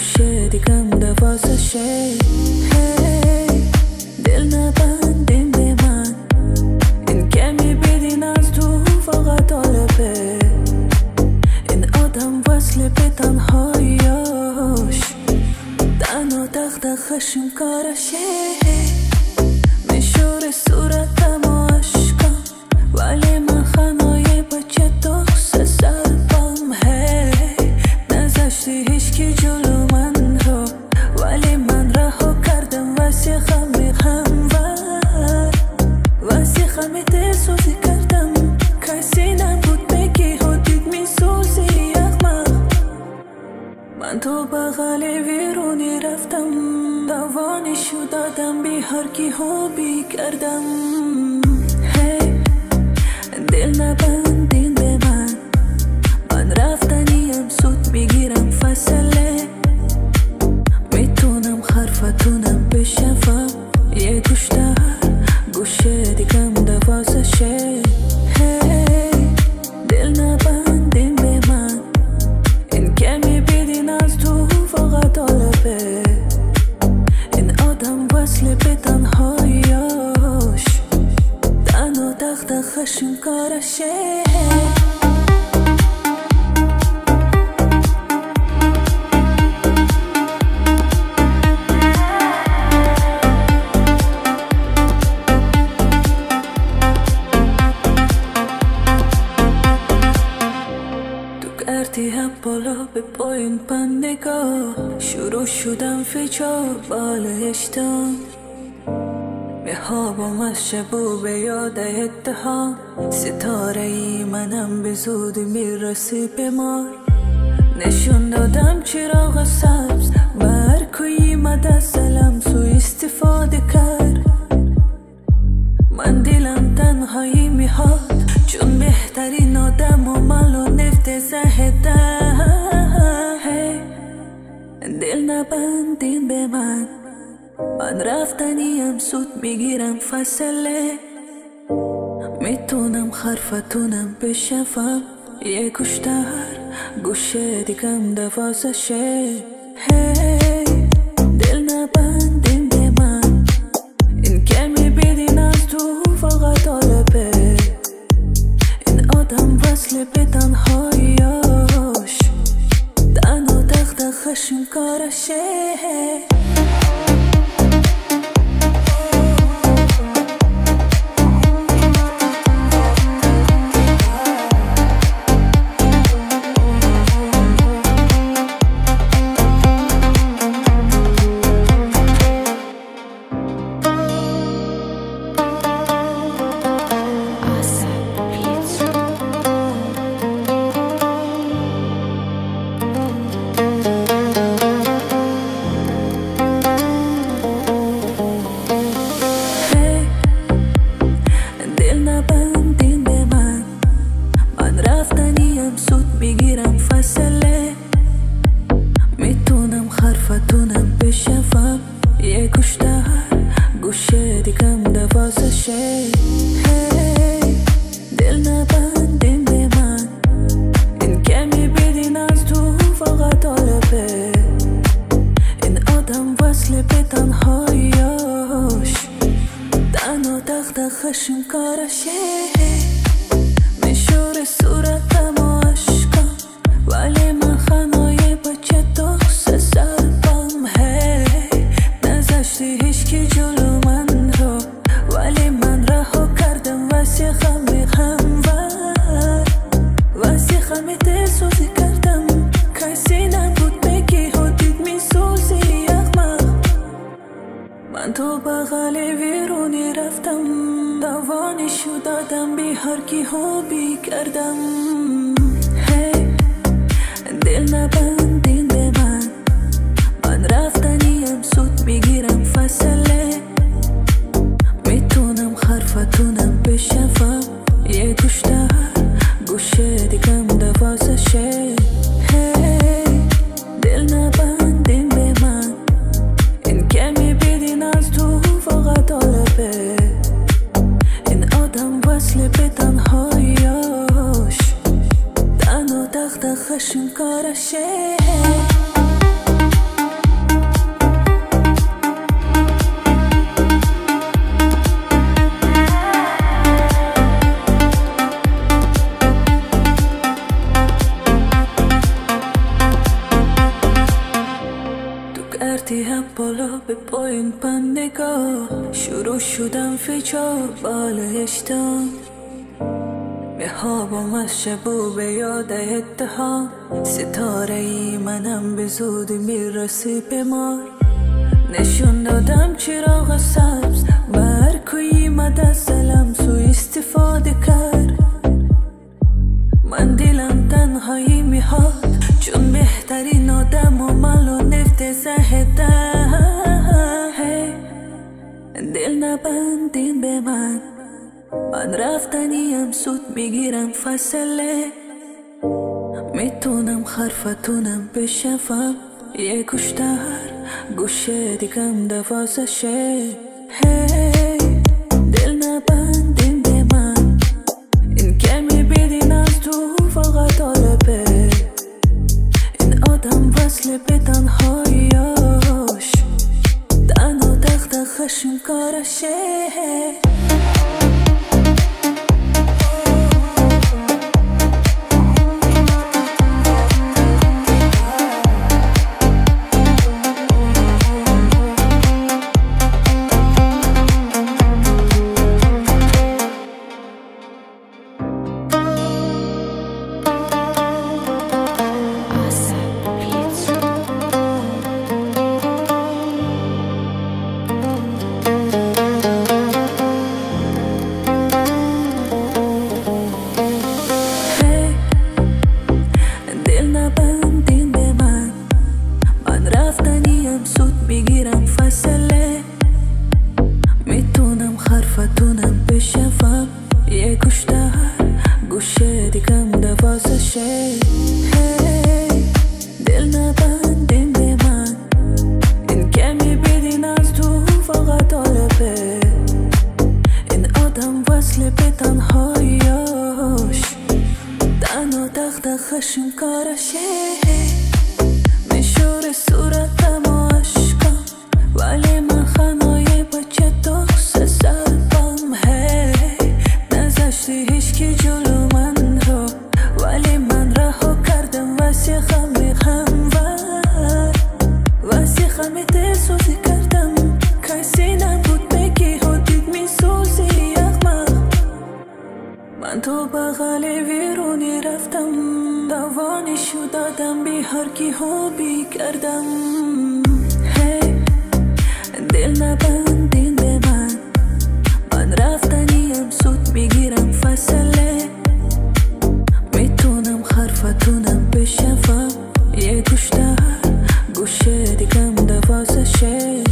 گوشه دیگم دوازشه. دل نبندین به من، این که میبینین از تو فقط طالبه. این آدم وصله به تنهاییاش، تنها دغدغه‌شون کارشه. میشوره صورتم و عشقم، ولی من خنای بچه دخص سربم. نذاشتی هیچکی جلو من رو، ولی من رها کردم وسیخم میخمور. وسیخم دلسوزی کردم، کسی نبود بگی حدید میسوزی یخمق. من تو بغل ویرونی رفتم، دوانشو دادم بی هرکی هوبی کردم. دل نبندین به من، من رفتنیم سود میگیرم فاصله. میتونم حرفتونم بشنوم، یه گوشتر گوشه دیگم دوازشه. دل نبندین به من، این که میبینین از تو فقط طالبه. این آدم وصله به تنهاییاش، تنها دغدغه‌شون کارشه. کردی هم بالا به پایین من نگاه، شروع شدم فجار بالشتم. میخوابم از شب و به یاد اتهام، ستاره ای منم به زودی میرسی به مار. نشون دادم چراغ سبز، برکوی مدستلم سو استفاده کرد. من دلم تنهایی میخواد، چون بهترین آدم و مالو نفت زهده. دل نبندین به من، من رفتنیم سود میگیرم فاصله. میتونم حرفتونم بشنوم، یه گوشتر گوشه دیگم دوازشه. دل نبندین به من، این که میبینین از تو فقط طالبه. این آدم وصله به تنهاییاش، تنها دغدغه‌شون کارشه. میگیرم فاصله. میتونم حرفتونم بشنوم، یه گوشتر گوشه دیگم دوازشه. دل نبندین به من، این که میبینین از تو فقط طالبه. این آدم وصله به تنهاییاش، تنها دغدغه‌شون کارشه. میشوره صورتم و عشقم، ولی من خنای بچه دخص سربم. نذاشتی هیچکی جلو من رو، ولی من رها کردم وسیخم میخمور. وسیخم دلسوزی کردم، کسی نبود بگی حدید میسوزی یخمق. من تو بغل ویرونی رفتم، دوانشو دادم بی هرکی هوبی کردم. دل نبندین به من، من رفتنیم سود میگیرم فاصله. میتونم حرفتونم بشنوم، یه گوشتر گوشه دیگم دوازشه. دل نبندین به من، این که میبینین از تو فقط طالبه. این آدم وصله به تنهاییاش، تنها دغدغه‌شون کارشه. کردی هم بالا به پایین من نگاه، شروع شدم فجا بالشتم میخوابم از شب و به یاد اتهام، ستاره ای منم به زودی میرسی به مار. نشون دادم چراغ سبز برکوی مد سلام سو استفاده کرد. من دلم تنهایی میخواد چون بهترین آدم و مالو نفت زهده. دل نبندین به من رفتنیم سود میگیرم فاصله. میتونم خرفتونم بشفم یه گوشتر گوشه دیگم 12. دل نبندین به من، این که میبینین از تو فقط آلبه. این آدم وصل به تنهاییاش، تنها تخت خشم کارشه. میگیرم فاصله، میتونم خرفتونم بشفم یه گوشتر گوشه دیگم 12. دل نبندین به من، این که میبینین از تو فقط آلبه. این آدم وصل به تنهاییاش، تنها تخت خشم کارشه. میشور صورتم و عشقم ولی من خنای بچه دخص سربم. نذاشتی هیچکی جلو من رو، ولی من رها کردم وسیخم میخمور. وسیخم سوزی کردم کسی نبود بگی حدید میسوزی یخمق. من تو بغل ویرونی رفتم، دوانشو دادم بی هرکی خوبی کردم. دل نبندین به من رفتنیم سود میگیرم فاصله. میتونم خرفتونم بشفم یه گوشتر گوشه دیگم 12.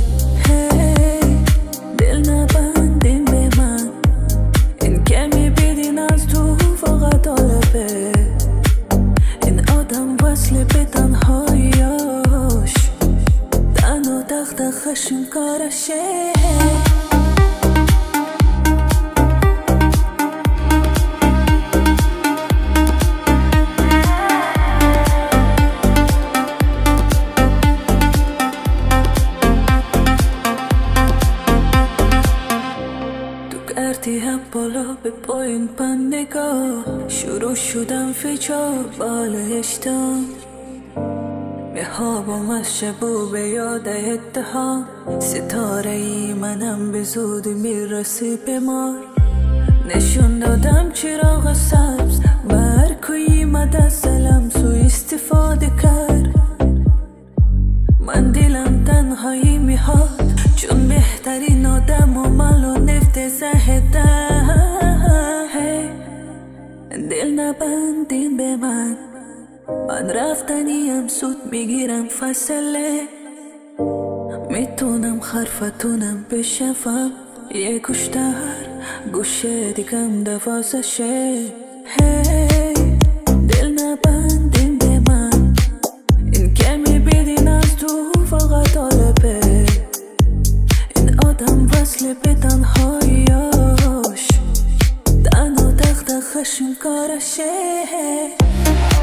دل نبندین به من، این که میبینین از تو فقط آلبه. این آدم وصل به تنهاییاش، تنها تخت خشم کارشه. کردی هم بالا به پایین من نگاه، شروع شدم فجا بالشتم میخوابم از شب و به یاد اتهام، ستاره ای منم به زودی میرسی به مار. نشون دادم چراغ سبز برکوی مد سلام سو استفاده کرد. من دلم تنهایی میخواد چون بهترین آدم و مالو نفت زهده. دل نبندین به من رفتنیم سود میگیرم فاصله. میتونم خرفتونم بشفم یه گوشتر گوشه دیگم 12. دل نبندین به من، این که میبینین از تو فقط آلبه. این آدم وصل به تنهاییاش، تنها تخت خشم کارشه.